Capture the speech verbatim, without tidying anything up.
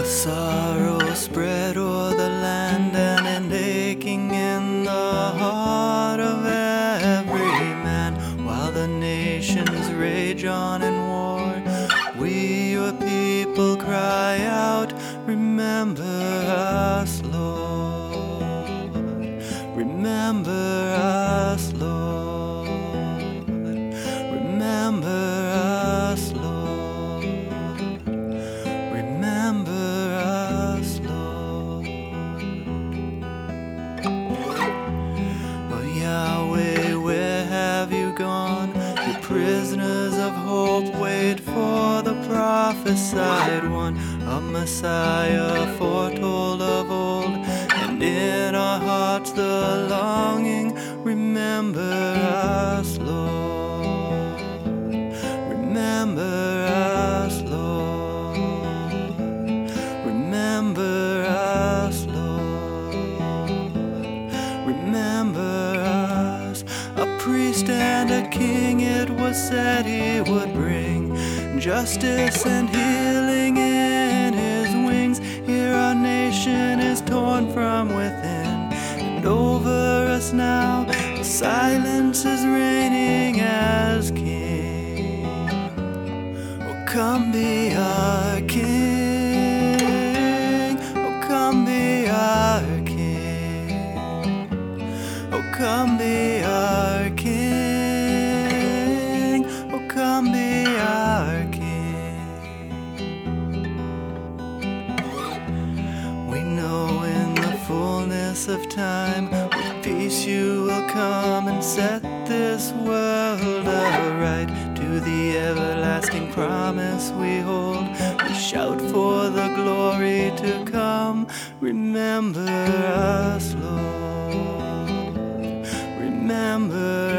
A sorrow spread o'er the land, and an aching in the heart of every man. While the nations rage on in war, we your people cry out, remember us, Lord. Remember us, Lord. Remember us, Lord. Remember us, Lord. Oh Yahweh, where have you gone? You prisoners of hope, wait for the prophesied one, a Messiah foretold of old, and in our hearts the longing, remember us, Lord. Remember us, Lord. Remember us, Lord. Remember us. A priest and a king, it was said he would bring justice and healing in his wings. Here our nation is torn from within, and over us now silence is reigning as king. Oh, come be our king. Oh, come be our king. Oh, come be our king. Oh, come be our king. We know in the fullness of time, with peace you will come and set this world aright. To the everlasting promise we hold, we shout for the glory to come. Remember us, Lord. Remember